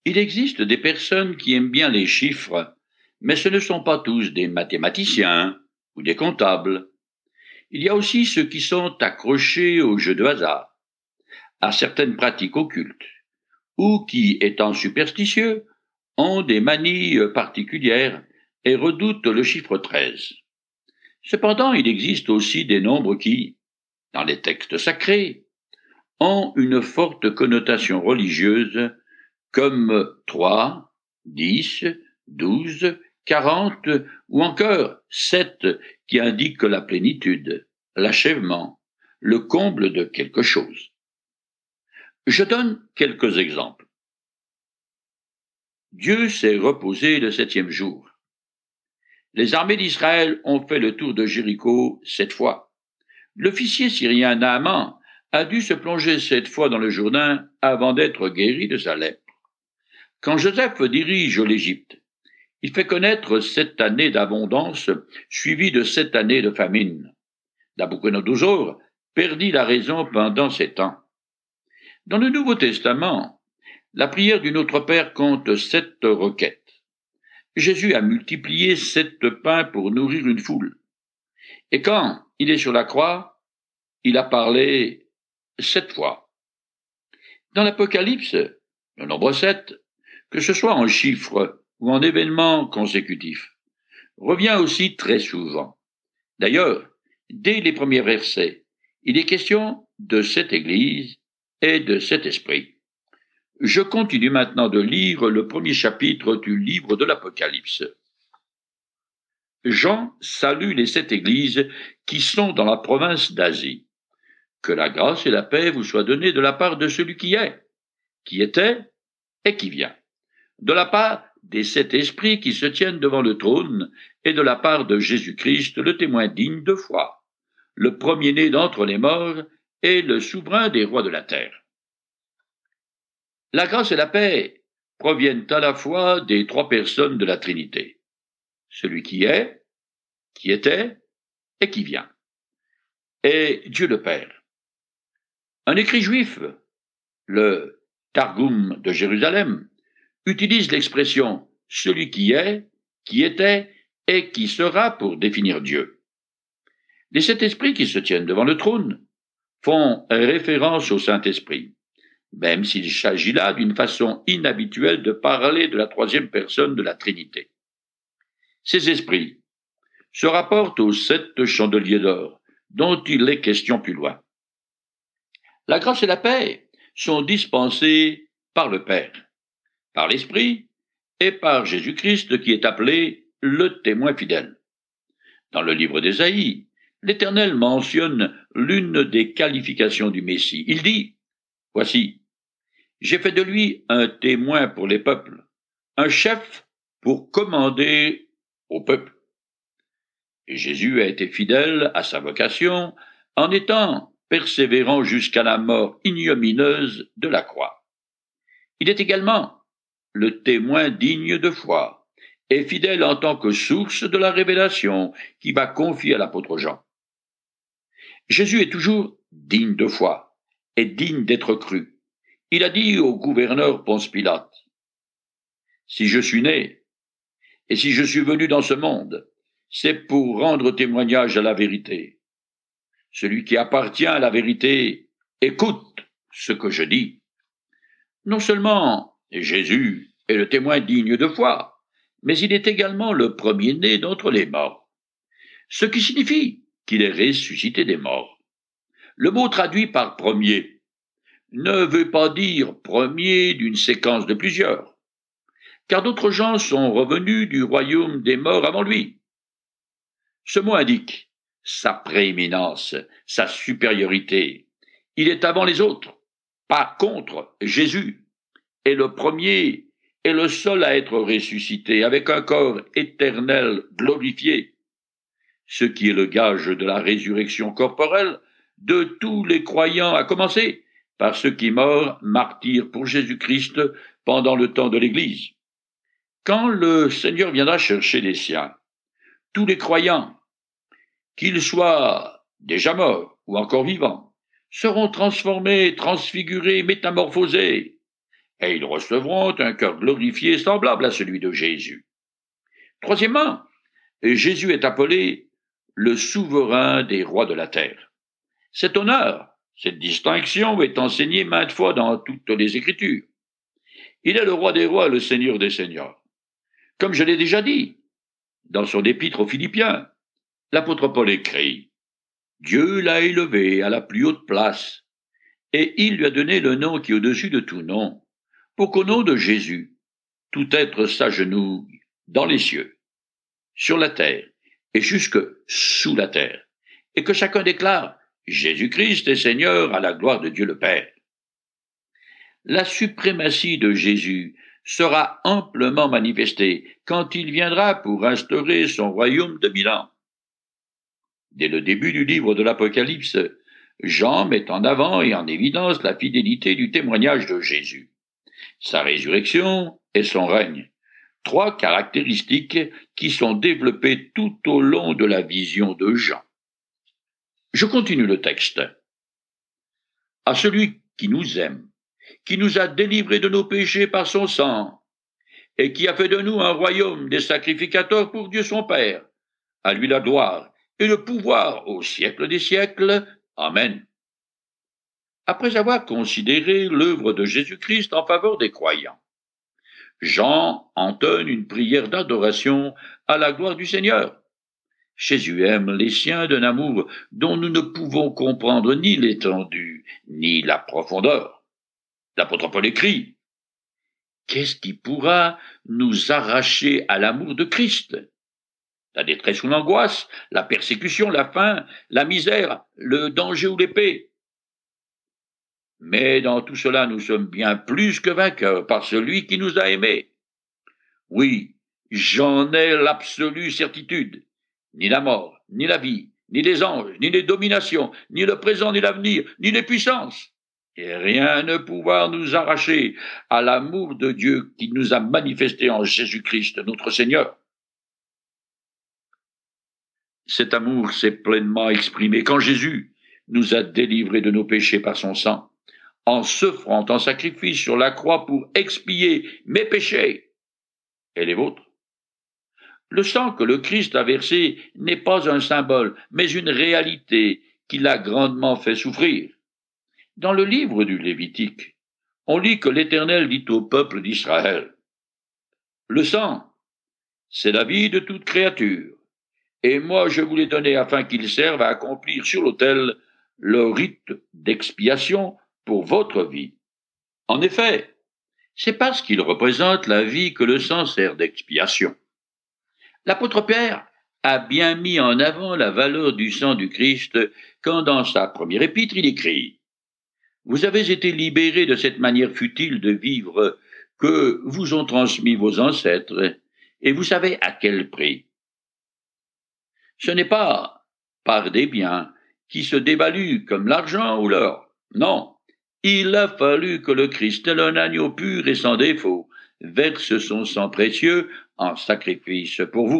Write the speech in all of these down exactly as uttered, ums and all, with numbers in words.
Il existe des personnes qui aiment bien les chiffres, mais ce ne sont pas tous des mathématiciens ou des comptables. Il y a aussi ceux qui sont accrochés aux jeux de hasard, à certaines pratiques occultes, ou qui, étant superstitieux, ont des manies particulières et redoutent le chiffre treize. Cependant, il existe aussi des nombres qui, dans les textes sacrés, ont une forte connotation religieuse, comme trois, dix, douze, quarante ou encore sept qui indiquent la plénitude, l'achèvement, le comble de quelque chose. Je donne quelques exemples. Dieu s'est reposé le septième jour. Les armées d'Israël ont fait le tour de Jéricho sept fois. L'officier syrien Naaman a dû se plonger sept fois dans le Jourdain avant d'être guéri de sa lèpre. Quand Joseph dirige l'Égypte, il fait connaître sept années d'abondance suivies de sept années de famine. Nabuchodonosor perdit la raison pendant ces temps. Dans le Nouveau Testament, la prière du Notre Père compte sept requêtes. Jésus a multiplié sept pains pour nourrir une foule. Et quand il est sur la croix, il a parlé sept fois. Dans l'Apocalypse, le nombre sept, que ce soit en chiffres ou en événements consécutifs, revient aussi très souvent. D'ailleurs, dès les premiers versets, il est question de cette Église et de cet esprit. Je continue maintenant de lire le premier chapitre du livre de l'Apocalypse. Jean salue les sept églises qui sont dans la province d'Asie. Que la grâce et la paix vous soient données de la part de celui qui est, qui était et qui vient, de la part des sept esprits qui se tiennent devant le trône et de la part de Jésus-Christ, le témoin digne de foi, le premier-né d'entre les morts et le souverain des rois de la terre. La grâce et la paix proviennent à la fois des trois personnes de la Trinité, celui qui est, qui était et qui vient, et Dieu le Père. Un écrit juif, le Targum de Jérusalem, utilise l'expression « celui qui est, qui était et qui sera » pour définir Dieu. Les sept esprits qui se tiennent devant le trône font référence au Saint-Esprit, même s'il s'agit là d'une façon inhabituelle de parler de la troisième personne de la Trinité. Ces esprits se rapportent aux sept chandeliers d'or, dont il est question plus loin. La grâce et la paix sont dispensées par le Père, par l'Esprit et par Jésus-Christ qui est appelé le témoin fidèle. Dans le livre d'Ésaïe, l'Éternel mentionne l'une des qualifications du Messie. Il dit « Voici, j'ai fait de lui un témoin pour les peuples, un chef pour commander au peuple. » Et Jésus a été fidèle à sa vocation en étant persévérant jusqu'à la mort ignominieuse de la croix. Il est également le témoin digne de foi et fidèle en tant que source de la révélation qui va confier à l'apôtre Jean. Jésus est toujours digne de foi et digne d'être cru. Il a dit au gouverneur Ponce Pilate, « Si je suis né, et si je suis venu dans ce monde, c'est pour rendre témoignage à la vérité. Celui qui appartient à la vérité, écoute ce que je dis. » Non seulement Jésus est le témoin digne de foi, mais il est également le premier-né d'entre les morts, ce qui signifie qu'il est ressuscité des morts. Le mot traduit par « premier » ne veut pas dire premier d'une séquence de plusieurs, car d'autres gens sont revenus du royaume des morts avant lui. Ce mot indique sa prééminence, sa supériorité. Il est avant les autres. Par contre, Jésus est le premier et le seul à être ressuscité avec un corps éternel glorifié, ce qui est le gage de la résurrection corporelle de tous les croyants, à commencer par ceux qui meurent martyrs pour Jésus-Christ pendant le temps de l'Église. Quand le Seigneur viendra chercher les siens, tous les croyants, qu'ils soient déjà morts ou encore vivants, seront transformés, transfigurés, métamorphosés, et ils recevront un cœur glorifié semblable à celui de Jésus. Troisièmement, Jésus est appelé le souverain des rois de la terre. Cet honneur, cette distinction est enseignée maintes fois dans toutes les Écritures. Il est le roi des rois, le Seigneur des seigneurs. Comme je l'ai déjà dit, dans son épître aux Philippiens, l'apôtre Paul écrit « Dieu l'a élevé à la plus haute place, et il lui a donné le nom qui est au-dessus de tout nom, pour qu'au nom de Jésus, tout être s'agenouille dans les cieux, sur la terre, et jusque sous la terre, et que chacun déclare « Jésus-Christ est Seigneur à la gloire de Dieu le Père ». La suprématie de Jésus sera amplement manifestée quand il viendra pour instaurer son royaume de mille ans. Dès le début du livre de l'Apocalypse, Jean met en avant et en évidence la fidélité du témoignage de Jésus, sa résurrection et son règne, trois caractéristiques qui sont développées tout au long de la vision de Jean. Je continue le texte. À celui qui nous aime, qui nous a délivrés de nos péchés par son sang, et qui a fait de nous un royaume des sacrificateurs pour Dieu son Père. À lui la gloire et le pouvoir au siècle des siècles. Amen. Après avoir considéré l'œuvre de Jésus-Christ en faveur des croyants, Jean entonne une prière d'adoration à la gloire du Seigneur. Jésus aime les siens d'un amour dont nous ne pouvons comprendre ni l'étendue, ni la profondeur. L'apôtre Paul écrit « Qu'est-ce qui pourra nous arracher à l'amour de Christ ? La détresse ou l'angoisse, la persécution, la faim, la misère, le danger ou l'épée. Mais dans tout cela, nous sommes bien plus que vainqueurs par celui qui nous a aimés. Oui, j'en ai l'absolue certitude. Ni la mort, ni la vie, ni les anges, ni les dominations, ni le présent, ni l'avenir, ni les puissances. Et rien ne pouvoir nous arracher à l'amour de Dieu qui nous a manifesté en Jésus-Christ, notre Seigneur. Cet amour s'est pleinement exprimé quand Jésus nous a délivrés de nos péchés par son sang, en s'offrant en sacrifice sur la croix pour expier mes péchés et les vôtres. Le sang que le Christ a versé n'est pas un symbole, mais une réalité qui l'a grandement fait souffrir. Dans le livre du Lévitique, on lit que l'Éternel dit au peuple d'Israël « Le sang, c'est la vie de toute créature, et moi je vous l'ai donné afin qu'il serve à accomplir sur l'autel le rite d'expiation pour votre vie. » En effet, c'est parce qu'il représente la vie que le sang sert d'expiation. L'apôtre Pierre a bien mis en avant la valeur du sang du Christ quand dans sa première épître il écrit « Vous avez été libérés de cette manière futile de vivre que vous ont transmis vos ancêtres, et vous savez à quel prix. Ce n'est pas par des biens qui se dévaluent comme l'argent ou l'or. Non, il a fallu que le Christ, tel un agneau pur et sans défaut, verse son sang précieux en sacrifice pour vous. »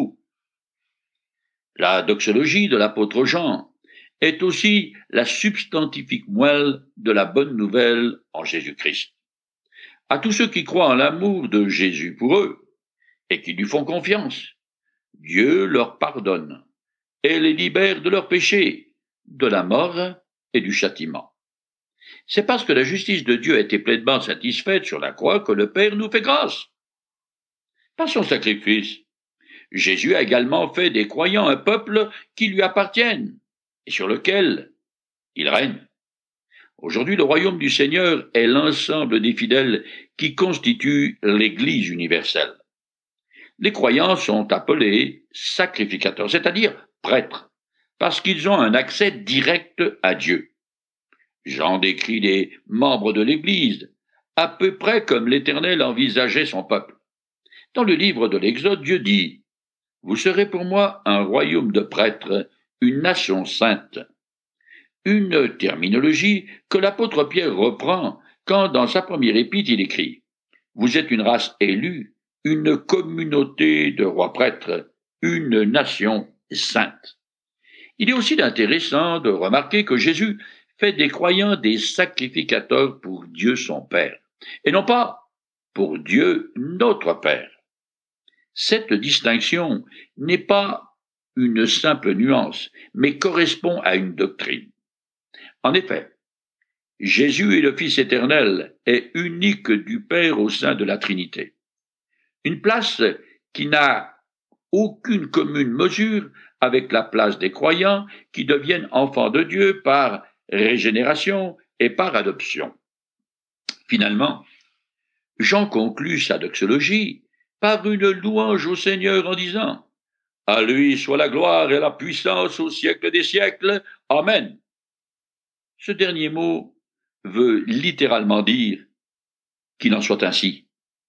La doxologie de l'apôtre Jean est aussi la substantifique moelle de la bonne nouvelle en Jésus-Christ. À tous ceux qui croient en l'amour de Jésus pour eux et qui lui font confiance, Dieu leur pardonne et les libère de leurs péchés, de la mort et du châtiment. C'est parce que la justice de Dieu a été pleinement satisfaite sur la croix que le Père nous fait grâce. Par son sacrifice, Jésus a également fait des croyants un peuple qui lui appartienne et sur lequel il règne. Aujourd'hui, le royaume du Seigneur est l'ensemble des fidèles qui constituent l'Église universelle. Les croyants sont appelés sacrificateurs, c'est-à-dire prêtres, parce qu'ils ont un accès direct à Dieu. Jean décrit les membres de l'Église, à peu près comme l'Éternel envisageait son peuple. Dans le livre de l'Exode, Dieu dit « Vous serez pour moi un royaume de prêtres, une nation sainte ». Une terminologie que l'apôtre Pierre reprend quand, dans sa première épître, il écrit « Vous êtes une race élue, une communauté de rois prêtres, une nation sainte ». Il est aussi intéressant de remarquer que Jésus fait des croyants des sacrificateurs pour Dieu son Père, et non pas pour Dieu notre Père. Cette distinction n'est pas une simple nuance, mais correspond à une doctrine. En effet, Jésus est le Fils éternel et unique du Père au sein de la Trinité. Une place qui n'a aucune commune mesure avec la place des croyants qui deviennent enfants de Dieu par régénération et par adoption. Finalement, Jean conclut sa doxologie par une louange au Seigneur en disant « À lui soit la gloire et la puissance au siècle des siècles. Amen. » Ce dernier mot veut littéralement dire qu'il en soit ainsi.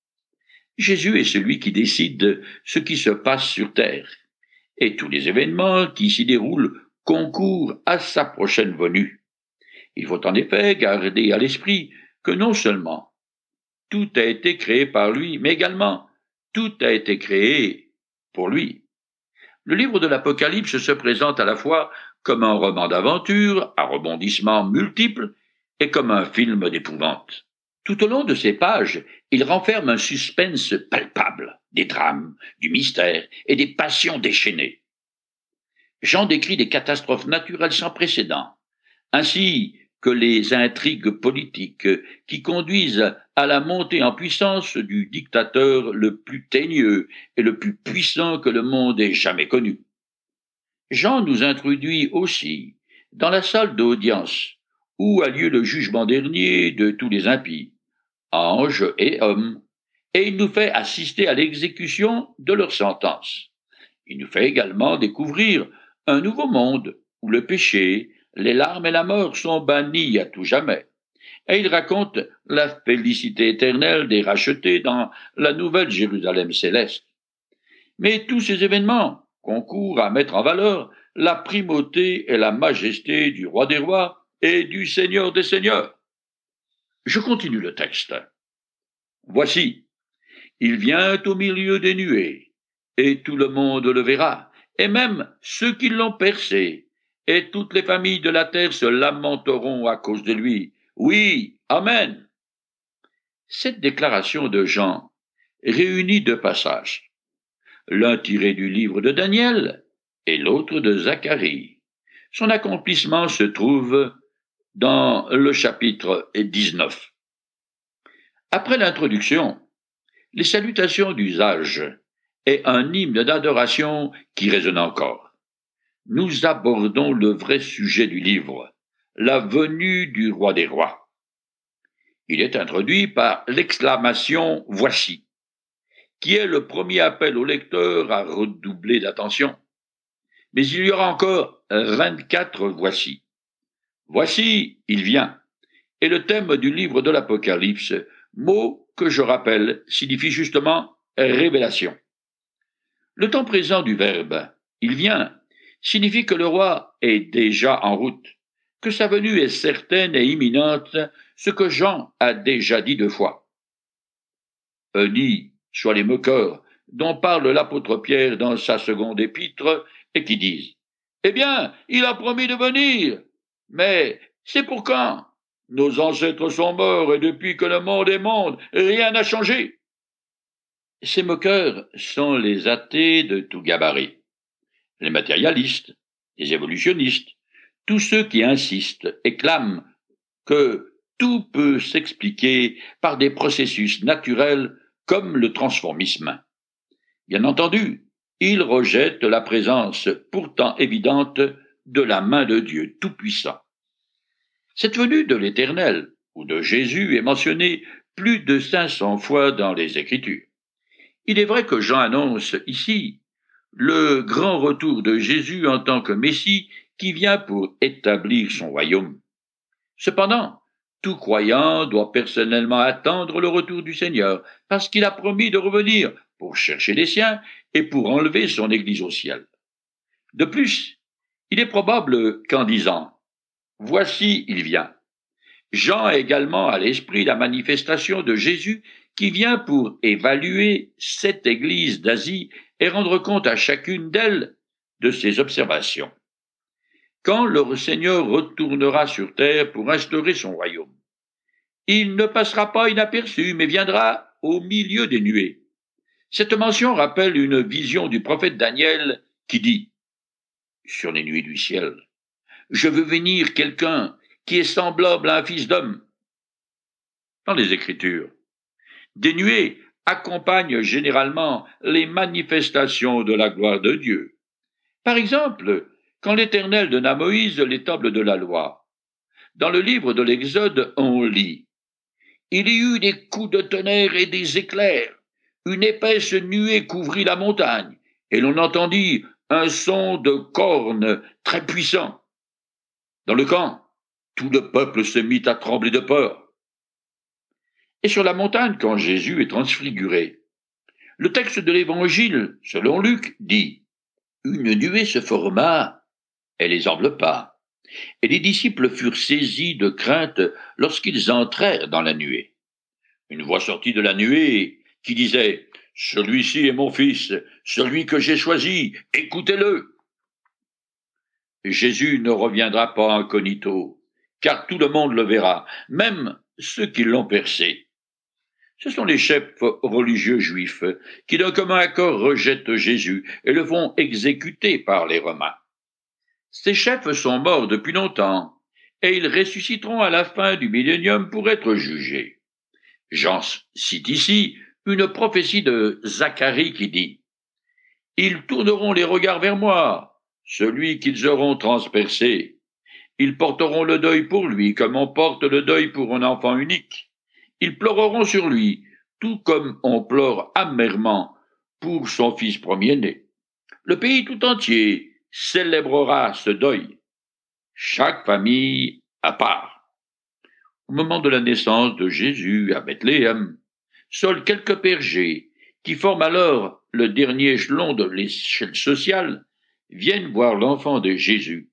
Jésus est celui qui décide de ce qui se passe sur terre, et tous les événements qui s'y déroulent concourent à sa prochaine venue. Il faut en effet garder à l'esprit que non seulement tout a été créé par lui, mais également tout a été créé pour lui. Le livre de l'Apocalypse se présente à la fois comme un roman d'aventure, à rebondissements multiples, et comme un film d'épouvante. Tout au long de ces pages, il renferme un suspense palpable, des drames, du mystère et des passions déchaînées. Jean décrit des catastrophes naturelles sans précédent, ainsi que les intrigues politiques qui conduisent à la montée en puissance du dictateur le plus teigneux et le plus puissant que le monde ait jamais connu. Jean nous introduit aussi dans la salle d'audience où a lieu le jugement dernier de tous les impies, anges et hommes, et il nous fait assister à l'exécution de leur sentence. Il nous fait également découvrir un nouveau monde où le péché, les larmes et la mort sont bannis à tout jamais. Et il raconte la félicité éternelle des rachetés dans la nouvelle Jérusalem céleste. Mais tous ces événements concourent à mettre en valeur la primauté et la majesté du roi des rois et du Seigneur des seigneurs. Je continue le texte. Voici, il vient au milieu des nuées, et tout le monde le verra, et même ceux qui l'ont percé, et toutes les familles de la terre se lamenteront à cause de lui. Oui, Amen. Cette déclaration de Jean réunit deux passages, l'un tiré du livre de Daniel et l'autre de Zacharie. Son accomplissement se trouve dans le chapitre dix-neuf. Après l'introduction, les salutations d'usage et un hymne d'adoration qui résonne encore. Nous abordons le vrai sujet du livre, la venue du roi des rois. Il est introduit par l'exclamation « Voici », qui est le premier appel au lecteur à redoubler d'attention. Mais il y aura encore vingt-quatre « Voici ». Voici, il vient, est le thème du livre de l'Apocalypse, mot que je rappelle signifie justement révélation. Le temps présent du verbe « il vient » signifie que le roi est déjà en route, que sa venue est certaine et imminente, ce que Jean a déjà dit deux fois. Heunis soient les moqueurs dont parle l'apôtre Pierre dans sa seconde épître et qui disent « Eh bien, il a promis de venir, mais c'est pour quand ? Nos ancêtres sont morts et depuis que le monde est monde, rien n'a changé. » Ces moqueurs sont les athées de tout gabarit, les matérialistes, les évolutionnistes, tous ceux qui insistent et clament que tout peut s'expliquer par des processus naturels comme le transformisme. Bien entendu, ils rejettent la présence pourtant évidente de la main de Dieu Tout-Puissant. Cette venue de l'Éternel ou de Jésus est mentionnée plus de cinq cents fois dans les Écritures. Il est vrai que Jean annonce ici le grand retour de Jésus en tant que Messie qui vient pour établir son royaume. Cependant, tout croyant doit personnellement attendre le retour du Seigneur, parce qu'il a promis de revenir pour chercher les siens et pour enlever son Église au ciel. De plus, il est probable qu'en disant « Voici, il vient », Jean a également à l'esprit la manifestation de Jésus qui vient pour évaluer cette Église d'Asie et rendre compte à chacune d'elles de ses observations. Quand le Seigneur retournera sur terre pour instaurer son royaume, il ne passera pas inaperçu, mais viendra au milieu des nuées. Cette mention rappelle une vision du prophète Daniel qui dit « Sur les nuées du ciel, je veux venir quelqu'un qui est semblable à un fils d'homme. » Dans les Écritures, des nuées accompagnent généralement les manifestations de la gloire de Dieu. Par exemple, quand l'Éternel donne à Moïse les tables de la loi, dans le livre de l'Exode, on lit « Il y eut des coups de tonnerre et des éclairs, une épaisse nuée couvrit la montagne, et l'on entendit un son de cornes très puissant. Dans le camp, tout le peuple se mit à trembler de peur. » Et sur la montagne, quand Jésus est transfiguré, le texte de l'Évangile, selon Luc, dit « Une nuée se forma, elle les enveloppa, et les disciples furent saisis de crainte lorsqu'ils entrèrent dans la nuée. Une voix sortit de la nuée qui disait « Celui-ci est mon fils, celui que j'ai choisi, écoutez-le. » Jésus ne reviendra pas incognito, car tout le monde le verra, même ceux qui l'ont percé. Ce sont les chefs religieux juifs qui d'un commun accord rejettent Jésus et le font exécuter par les Romains. Ces chefs sont morts depuis longtemps et ils ressusciteront à la fin du millénium pour être jugés. Jean cite ici une prophétie de Zacharie qui dit « Ils tourneront les regards vers moi, celui qu'ils auront transpercé. Ils porteront le deuil pour lui comme on porte le deuil pour un enfant unique. Ils pleureront sur lui, tout comme on pleure amèrement pour son fils premier-né. Le pays tout entier célébrera ce deuil, chaque famille à part. » Au moment de la naissance de Jésus à Bethléem, seuls quelques bergers, qui forment alors le dernier échelon de l'échelle sociale, viennent voir l'enfant de Jésus.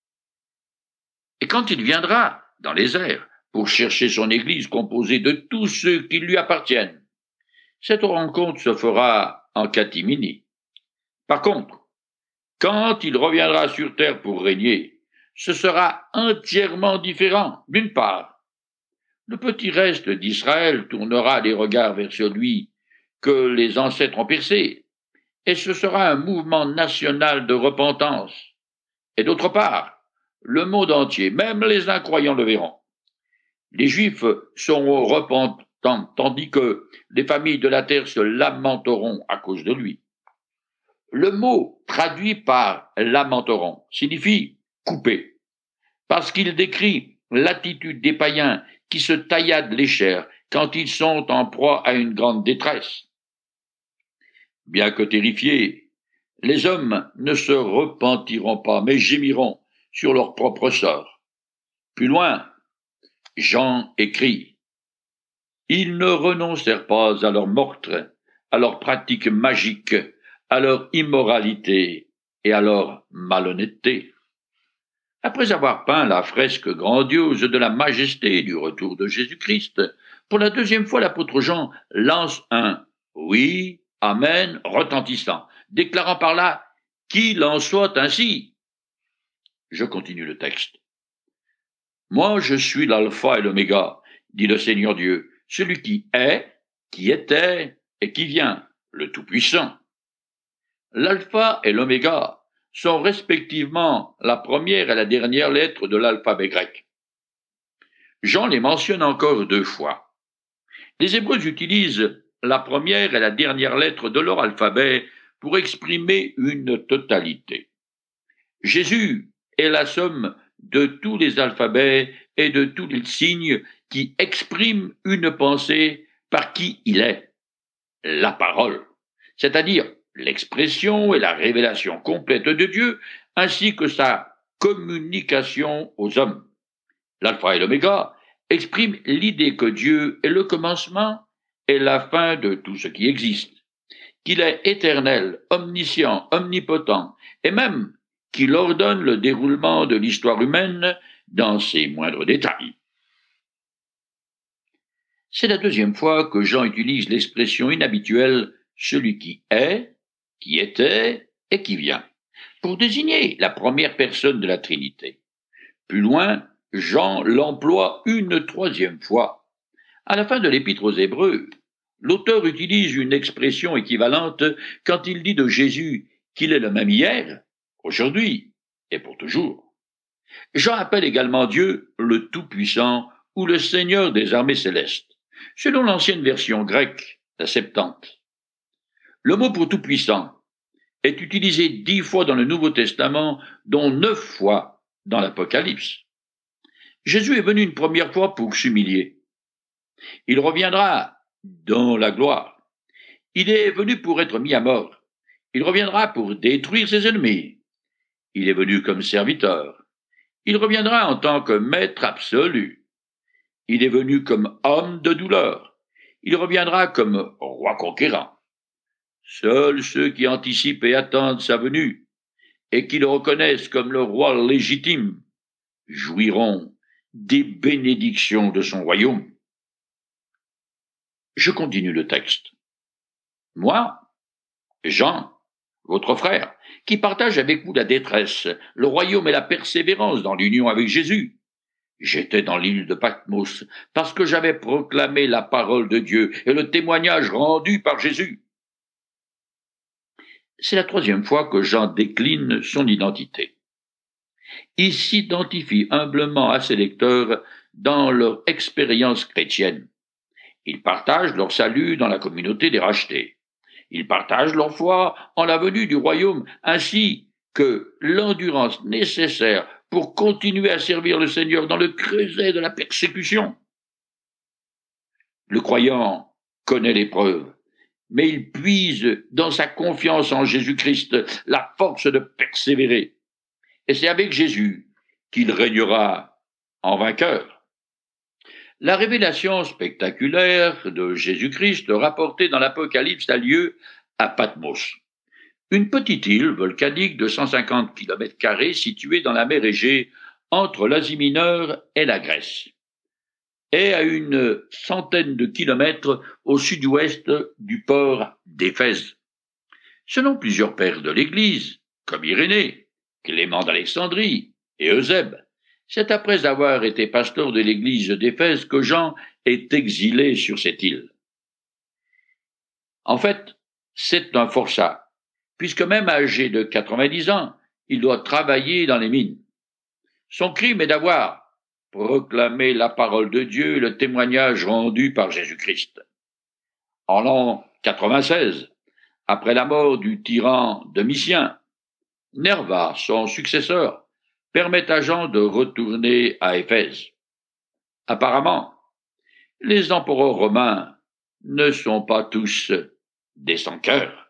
Et quand il viendra dans les airs, pour chercher son Église composée de tous ceux qui lui appartiennent, cette rencontre se fera en catimini. Par contre, quand il reviendra sur terre pour régner, ce sera entièrement différent. D'une part, le petit reste d'Israël tournera les regards vers celui que les ancêtres ont percé, et ce sera un mouvement national de repentance. Et d'autre part, le monde entier, même les incroyants le verront. Les Juifs seront repentants, tandis que les familles de la terre se lamenteront à cause de lui. Le mot traduit par lamenteront signifie couper, parce qu'il décrit l'attitude des païens qui se tailladent les chairs quand ils sont en proie à une grande détresse. Bien que terrifiés, les hommes ne se repentiront pas, mais gémiront sur leur propre sort. Plus loin, Jean écrit « Ils ne renoncèrent pas à leur meurtre, à leurs pratiques magiques, à leur immoralité et à leur malhonnêteté. » Après avoir peint la fresque grandiose de la majesté du retour de Jésus-Christ, pour la deuxième fois l'apôtre Jean lance un « Oui, Amen » retentissant, déclarant par là « Qu'il en soit ainsi ». Je continue le texte. « Moi je suis l'alpha et l'oméga, dit le Seigneur Dieu, celui qui est, qui était et qui vient, le Tout-Puissant. » L'alpha et l'oméga sont respectivement la première et la dernière lettre de l'alphabet grec. Jean les mentionne encore deux fois. Les Hébreux utilisent la première et la dernière lettre de leur alphabet pour exprimer une totalité. Jésus est la somme de tous les alphabets et de tous les signes qui expriment une pensée par qui il est, la parole, c'est-à-dire l'expression et la révélation complète de Dieu, ainsi que sa communication aux hommes. L'alpha et l'oméga expriment l'idée que Dieu est le commencement et la fin de tout ce qui existe, qu'il est éternel, omniscient, omnipotent, et même qu'il ordonne le déroulement de l'histoire humaine dans ses moindres détails. C'est la deuxième fois que Jean utilise l'expression inhabituelle « celui qui est », qui était et qui vient, pour désigner la première personne de la Trinité. Plus loin, Jean l'emploie une troisième fois. À la fin de l'Épître aux Hébreux, L'auteur utilise une expression équivalente quand il dit de Jésus qu'il est le même hier, aujourd'hui et pour toujours. Jean appelle également Dieu le Tout-Puissant ou le Seigneur des armées célestes, selon l'ancienne version grecque, la Septante. Le mot pour Tout-Puissant est utilisé dix fois dans le Nouveau Testament, dont neuf fois dans l'Apocalypse. Jésus est venu une première fois pour s'humilier. Il reviendra dans la gloire. Il est venu pour être mis à mort. Il reviendra pour détruire ses ennemis. Il est venu comme serviteur. Il reviendra en tant que maître absolu. Il est venu comme homme de douleur. Il reviendra comme roi conquérant. Seuls ceux qui anticipent et attendent sa venue, et qui le reconnaissent comme le roi légitime, jouiront des bénédictions de son royaume. Je continue le texte. Moi, Jean, votre frère, qui partage avec vous la détresse, le royaume et la persévérance dans l'union avec Jésus. J'étais dans l'île de Patmos parce que j'avais proclamé la parole de Dieu et le témoignage rendu par Jésus. C'est la troisième fois que Jean décline son identité. Il s'identifie humblement à ses lecteurs dans leur expérience chrétienne. Ils partagent leur salut dans la communauté des rachetés. Ils partagent leur foi en la venue du royaume, ainsi que l'endurance nécessaire pour continuer à servir le Seigneur dans le creuset de la persécution. Le croyant connaît l'épreuve, mais il puise dans sa confiance en Jésus-Christ la force de persévérer. Et c'est avec Jésus qu'il régnera en vainqueur. La révélation spectaculaire de Jésus-Christ rapportée dans l'Apocalypse a lieu à Patmos, une petite île volcanique de cent cinquante kilomètres carrés située dans la mer Égée entre l'Asie mineure et la Grèce, et à une centaine de kilomètres au sud-ouest du port d'Éphèse. Selon plusieurs pères de l'Église, comme Irénée, Clément d'Alexandrie et Eusèbe, c'est après avoir été pasteur de l'église d'Éphèse que Jean est exilé sur cette île. En fait, c'est un forçat, puisque même âgé de quatre-vingt-dix ans, il doit travailler dans les mines. Son crime est d'avoir proclamé la parole de Dieu et le témoignage rendu par Jésus-Christ. En l'an quatre-vingt-seize, après la mort du tyran Domitien, Nerva, son successeur, permet à Jean de retourner à Éphèse. Apparemment, les empereurs romains ne sont pas tous des sans-cœur.